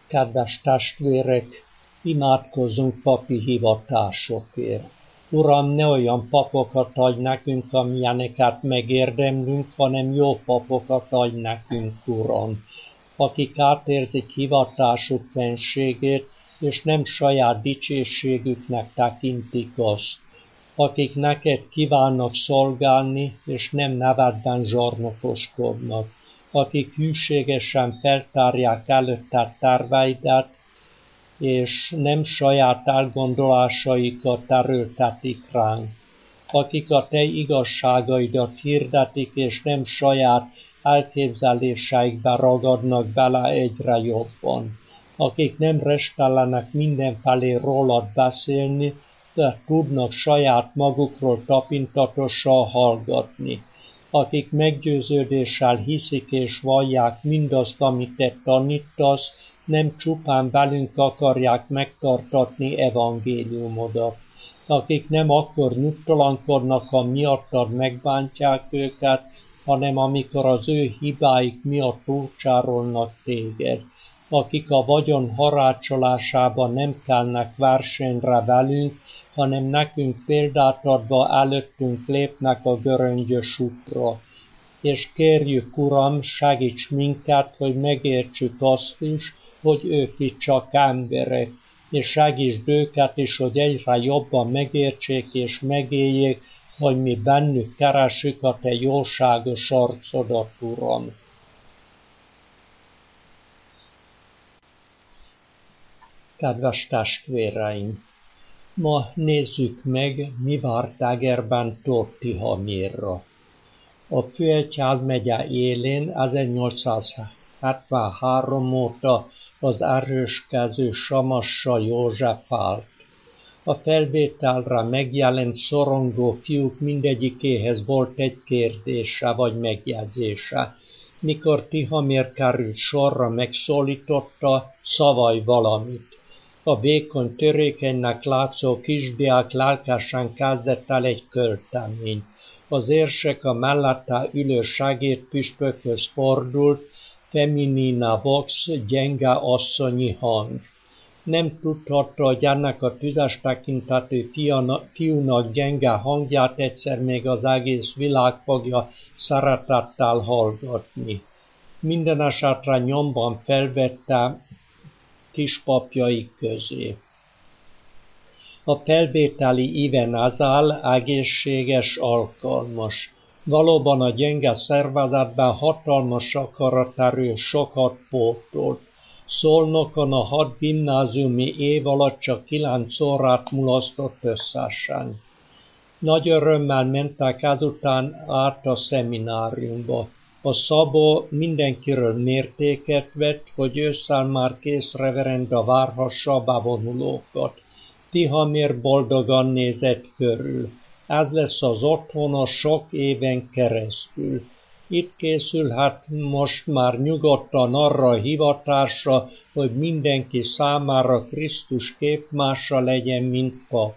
Kedves testvérek, imádkozzunk papi hivatásokért. Uram, ne olyan papokat adj nekünk, amilyeneket megérdemlünk, hanem jó papokat adj nekünk, Uram, akik átérzik hivatásuk fenségét, és nem saját dicsőségüknek tekintik azt, akik neked kívánnak szolgálni, és nem nevedben zsarnokoskodnak, akik hűségesen feltárják előtted terveidet, és nem saját elgondolásaikat erőltetik ránk, akik a te igazságaidat hirdetik, és nem saját elképzeléseikbe ragadnak bele egyre jobban, akik nem restellenek mindenfelé rólad beszélni, de tudnak saját magukról tapintatosan hallgatni, akik meggyőződéssel hiszik és vallják mindazt, amit te tanítasz, nem csupán velünk akarják megtartatni evangéliumodat, akik nem akkor nyugtalankodnak, ha miattad megbántják őket, hanem amikor az ő hibáik miatt túlcsárolnak téged, akik a vagyon harácsolásában nem kelnek versenyre velünk, hanem nekünk példát adva előttünk lépnek a göröngyös útra. És kérjük, Uram, segíts minket, hogy megértsük azt is, hogy ők itt csak emberek, és segítsd őket is, hogy egyre jobban megértsék és megéljék, hogy mi bennük keressük a te jóságos arcodat, Uram. Kedves testvéreim! Ma nézzük meg, mi várt Egerben Tóth Tihamirra. A Főegyházmegye élén 1873 óta az erőskező Samassa József állt. A felvételre megjelent szorongó fiúk mindegyikéhez volt egy kérdése vagy megjegyzése. Mikor Tihamir került sorra, megszólította, szavalj valamit. A vékony, törékenynek látszó kisdiák lelkesen kezdett el egy költeményt. Az érsek a mellette ülő segédpüspökhöz fordult, feminina vox, gyenge asszonyi hang. Nem tudhatta, hogy ennek a tüzes tekintetű fiúnak gyenge hangját egyszer még az egész világ fogja szeretettel hallgatni. Minden esetre nyomban felvette kispapjaik közé. A felvételi Ivenazál egészséges, alkalmas. Valóban a gyenge szervezetben hatalmas akaraterő sokat pótolt. Szolnokon a 6 gimnáziumi év alatt csak 9 órát mulasztott összesen. Nagy örömmel mentek ezután át a szemináriumba. A Szabó mindenkiről mértéket vett, hogy ősszel már kész reverenda várhassa a bevonulókat. Tihamir boldogan nézett körül. Ez lesz az otthona sok éven keresztül. Itt készülhet most már nyugodtan arra a hivatásra, hogy mindenki számára Krisztus képmása legyen, mint pap.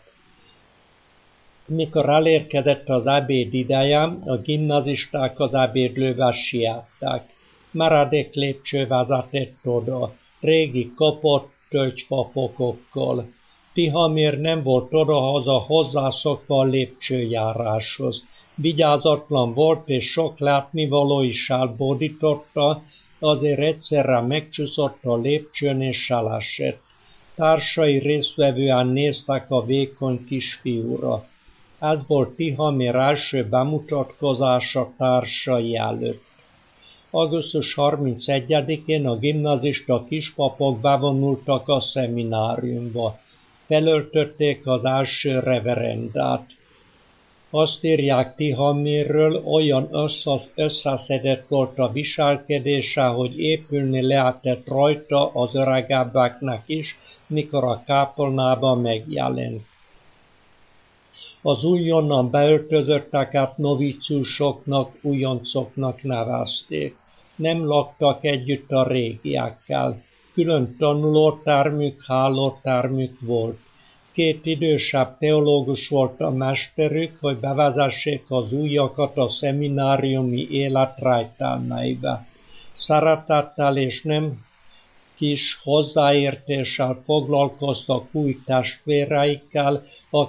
Mikor elérkezett az ebéd ideje, a gimnazisták az ebédlőbe siettek. Meredek lépcső vezetett oda, régi kapott tölgyfafokokkal. Tihamir nem volt odahaza hozzászokva a lépcsőjáráshoz. Vigyázatlan volt, és sok látnivaló is elbódította, azért egyszerre megcsúszott a lépcsőn és elesett. Társai résztvevően néztek a vékony kisfiúra. Ez volt Tihamir első bemutatkozása társai előtt. Augusztus 31-én a gimnazista kispapok bevonultak a szemináriumba. Felöltötték az első reverendát. Azt írják Tihamirről, olyan összeszedett volt a viselkedése, hogy épülni lehetett rajta az öregebbeknek is, mikor a kápolnában megjelent. Az újonnan beöltözötteket noviciusoknak, újoncoknak nevezték. Nem laktak együtt a régiekkel. Külön tanulótermük, hálótermük volt. 2 idősebb teológus volt a mesterük, hogy bevezessék az újakat a szemináriumi élet rejtelmeibe. Szeretettel és nem kis hozzáértéssel foglalkoztak új testvéreikkel,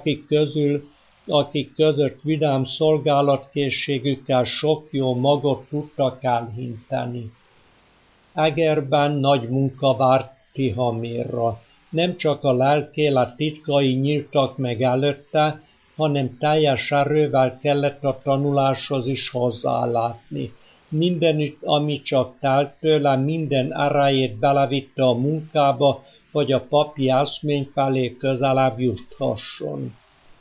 akik között vidám szolgálatkészségükkel sok jó magot tudtak elhinteni. Egerben nagy munka várt Tihamérra. Nem csak a lelkélet titkai nyíltak meg előtte, hanem teljes erővel kellett a tanuláshoz is hozzálátni. Mindenütt, ami csak telt tőle, minden erejét belevitte a munkába, hogy a papi eszmény felé közelebb juthasson.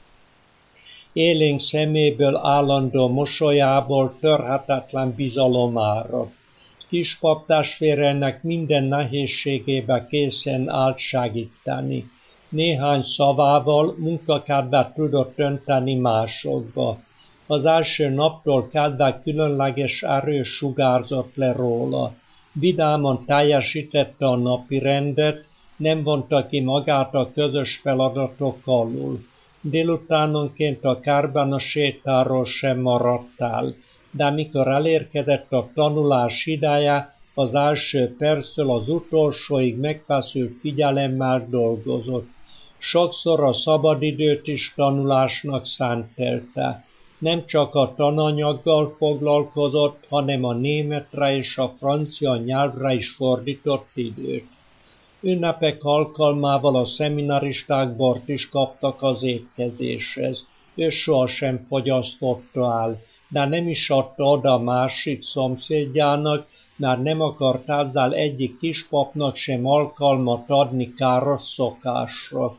Élénk szeméből, állandó mosolyából törhetetlen bizalom árad. Kispap testvérének minden nehézségébe készen állt segíteni. Néhány szavával munkakedvet tudott önteni másokba. Az első naptól kezdve különleges erő sugárzott le róla. Vidáman teljesítette a napirendet, nem vonta ki magát a közös feladatok alul. Délutánonként a kertben a sétáról sem maradt el, de mikor elérkezett a tanulás ideje, az első perctől az utolsóig megfeszült figyelemmel dolgozott. Sokszor a szabadidőt is tanulásnak szentelte. Nem csak a tananyaggal foglalkozott, hanem a németre és a francia nyelvre is fordított időt. Ünnepek alkalmával a szeminaristák bort is kaptak az étkezéshez. Ő sohasem fogyasztotta el, de nem is adta oda a másik szomszédjának, mert nem akart ezzel egyik kispapnak sem alkalmat adni káros szokásra.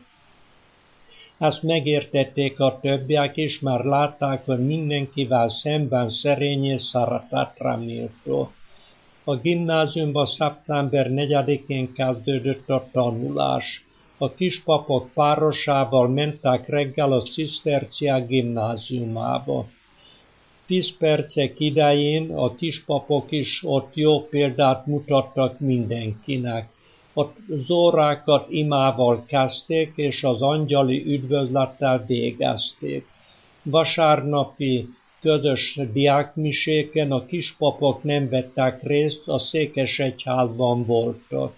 Ezt megértették a többiek is, mert látták, hogy mindenkivel szemben szerény és szeretetre méltó. A gimnáziumban szeptember 4-én kezdődött a tanulás. A kispapok párosával mentek reggel a Ciszterciák gimnáziumába. 10 percek idején a kispapok is ott jó példát mutattak mindenkinek. Az órákat imával kezdték, és az angyali üdvözlettel végezték. Vasárnapi közös diákmiséken a kispapok nem vettek részt, a székesegyházban voltak.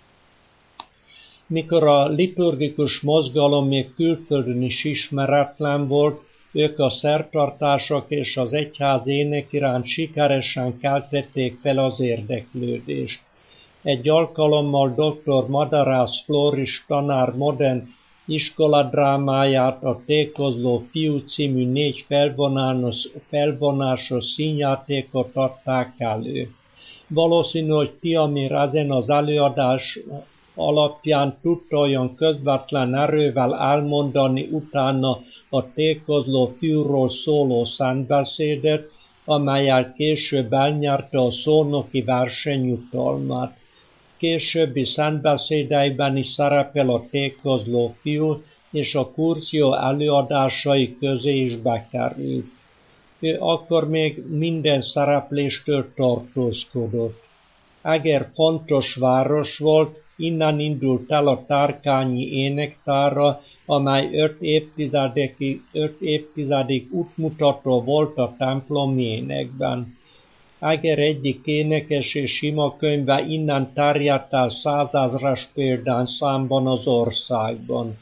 Mikor a liturgikus mozgalom még külföldön is ismeretlen volt, ők a szertartások és az egyház ének iránt sikeresen keltették fel az érdeklődést. Egy alkalommal dr. Madarász Flóris tanár modern iskoladrámáját, a Tékozló fiú című 4 felvonásos színjátékot adták elő. Valószínű, hogy Tihamér ezen az előadás alapján tudta olyan közvetlen erővel elmondani utána a Tékozló fiúról szóló szentbeszédet, amellyel később elnyerte a szónoki versenyjutalmát. Későbbi szentbeszédeiben is szerepel a Tékozló fiú, és a kurzió előadásai közé is bekerült. Ő akkor még minden szerepléstől tartózkodott. Eger fontos város volt, innen indult el a tárkányi énektára, amely 5 évtizedig útmutató volt a templomi énekben. Eger egyik énekes és imakönyve innen terjedt el 100 000-es példányszámban az országban.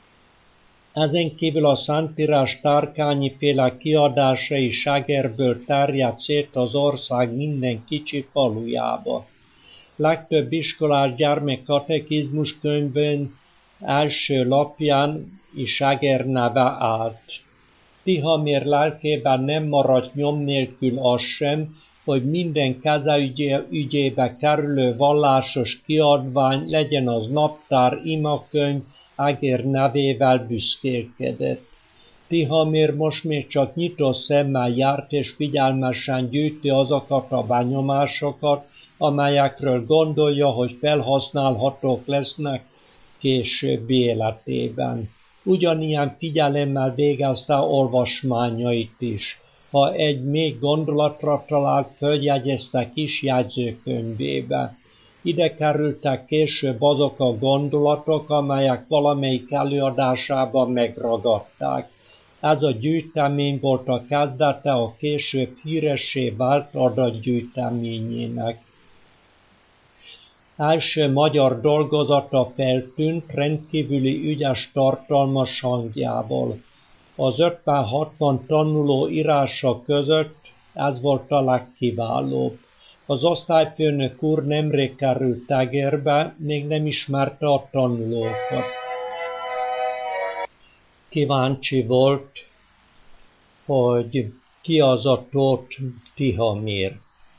Ezen kívül a Szentírás tárkányi-féle kiadása is Egerből terjedt szét az ország minden kicsi falujába. Legtöbb iskolás gyermek katekizmus könyvén első lapján is Eger neve állt. Tihamér lelkében nem maradt nyom nélkül az sem, hogy minden kezeügyébe kerülő vallásos kiadvány, legyen az naptár, imakönyv, Eger nevével büszkélkedett. Tihamér most még csak nyitott szemmel járt és figyelmesen gyűjti azokat a benyomásokat, amelyekről gondolja, hogy felhasználhatók lesznek későbbi életében. Ugyanilyen figyelemmel végezte olvasmányait is. Ha egy még gondolatra talált, följegyezte kis jegyzőkönyvébe. Ide kerültek később azok a gondolatok, amelyek valamelyik előadásában megragadták. Ez a gyűjtemény volt a kezdete a később híressé vált adatgyűjteményének. Első magyar dolgozata feltűnt rendkívüli ügyes tartalmas hangjával. Az 50-60 tanuló írása között ez volt a legkiválóbb. Az osztályfőnök úr nemrég került Egerbe, még nem ismerte a tanulókat. Kíváncsi volt, hogy ki az a Tóth Tihamér.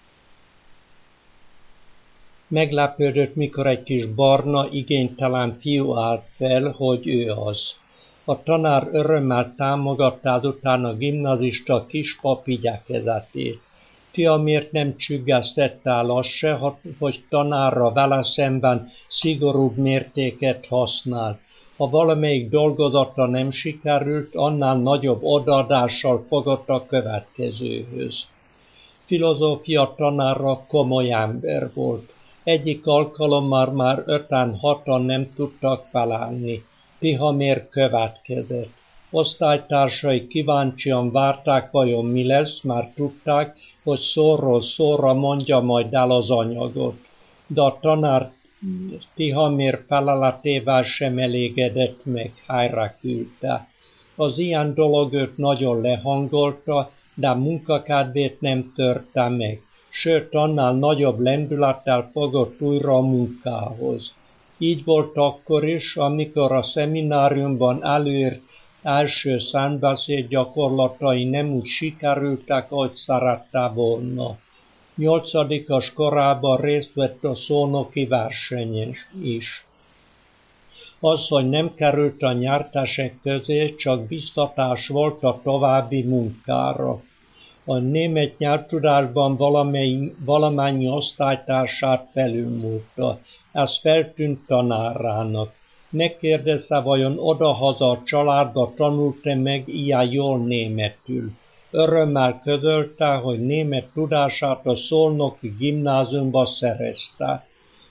Meglepődött, mikor egy kis barna, igénytelen fiú állt fel, hogy ő az. A tanár örömmel támogatta azután a gimnazista kispap igyekezetét. Tihamért nem csüggesztette el azt se, hogy tanárra vele szemben szigorúbb mértéket használt. Ha valamelyik dolgozata nem sikerült, annál nagyobb odaadással fogott a következőhöz. Filozófia tanára komoly ember volt. Egyik alkalommal már 5-6 nem tudtak felállni. Tihamér következett. Osztálytársai kíváncsian várták, vajon mi lesz, már tudták, hogy szóról szóra mondja majd el az anyagot. De a tanár Tihamér feleletével sem elégedett meg, helyre küldte. Az ilyen dolog őt nagyon lehangolta, de munkakedvét nem törte meg, sőt annál nagyobb lendülettel fogott újra a munkához. Így volt akkor is, amikor a szemináriumban előírt első szentbeszéd gyakorlatai nem úgy sikerültek, ahogy szerette volna. 8-as korában részt vett a szónoki versenyen is. Az, hogy nem került a nyertesek közé, csak biztatás volt a további munkára. A német nyelvtudásban valamennyi osztálytársát felülmúlta. Ez feltűnt tanárának. Megkérdezte, vajon odahaza a családba tanult-e meg ilyen jól németül. Örömmel közölte, hogy német tudását a szolnoki gimnáziumba szerezte.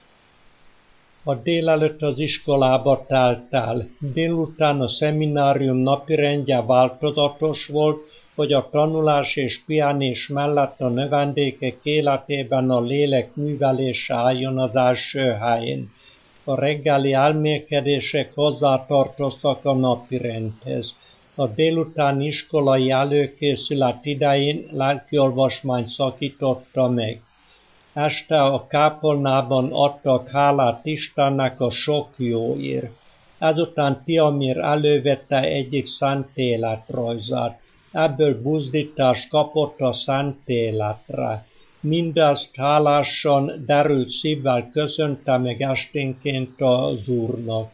A délelőtt az iskolába telt el. Délután a szeminárium napirendje változatos volt, hogy a tanulás és pihenés mellett a növendékek életében a lélek művelése álljon az első helyen. A reggeli elmélkedések hozzátartoztak a napirendhez. A délutáni iskolai előkészület idején lelkiolvasmányt szakította meg. Este a kápolnában adtak hálát Istennek a sok jóért. Ezután Tihamér elővette egyik szent életrajzát. Ebből buzdítást kapott a szent életre. Mindezt hálásan, derült szívvel köszönte meg esténként az úrnak.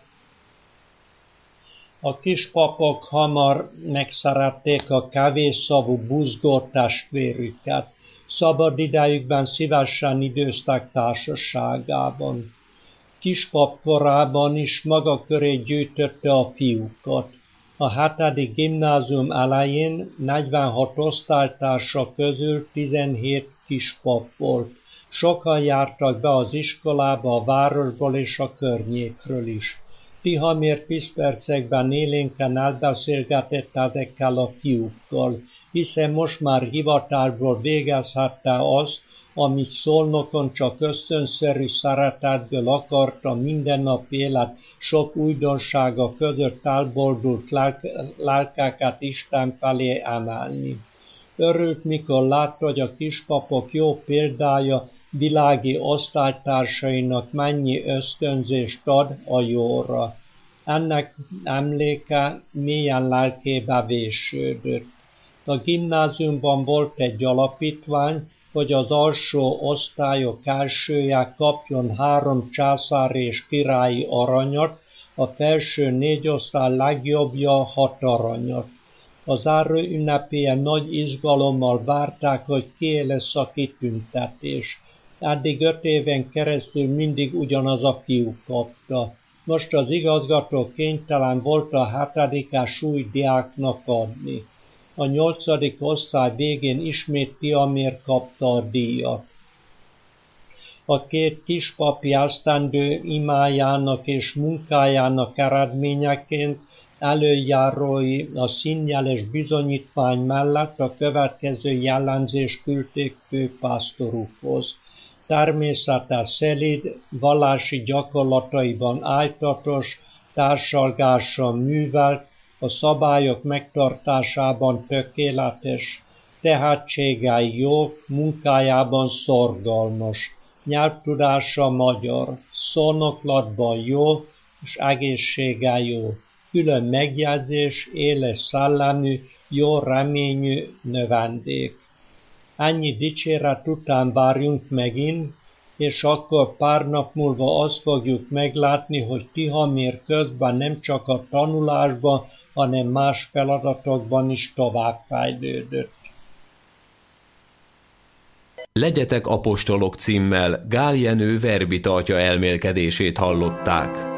A kispapok hamar megszerették a kevésszavú buzgó testvérüket. Szabad idejükben szívesen időztek társaságában. Kispap korában is maga köré gyűjtötte a fiúkat. A 7. gimnázium elején 46 osztálytársa közül 17 kispap volt. Sokan jártak be az iskolába a városból és a környékről is. Tihamér piszpercekben élénken elbeszélgetett ezekkel a fiúkkal, hiszen most már hivatásból végezhette azt, amit Szolnokon csak ösztönszerű szeretetből akarta mindennapi élet sok újdonsága között elboldult lelkeket Isten felé emelni. Örült, mikor látta, hogy a kispapok jó példája világi osztálytársainak mennyi ösztönzést ad a jóra. Ennek emléke mélyen lelkébe vésődött. A gimnáziumban volt egy alapítvány, hogy az alsó osztályok elsője kapjon 3 császári és királyi aranyat, a felső 4 osztály legjobbja 6 aranyat. A záró ünnepélyen nagy izgalommal várták, hogy kié lesz a kitüntetés. Eddig 5 éven keresztül mindig ugyanaz a fiú kapta. Most az igazgató kénytelen volt a 7-es új diáknak adni. A 8. osztály végén ismét Tihamér kapta a díjat. A 2 kispapi esztendő imájának és munkájának eredményeként előjárói a színjeles bizonyítvány mellett a következő jellemzést küldték főpásztorukhoz. természete szelíd, vallási gyakorlataiban ájtatos, társalgással művelt, a szabályok megtartásában tökéletes, tehetségei jók, munkájában szorgalmas, nyelvtudása magyar, szónoklatban jó, és egészsége jó, külön megjegyzés, éles szellemű, jó reményű növendék. Ennyi dicséret után várjunk megint, és akkor pár nap múlva azt fogjuk meglátni, hogy Tihamér közben nem csak a tanulásban, hanem más feladatokban is továbbfejlődött. Legyetek apostolok címmel Gál Jenő verbita atya elmélkedését hallották.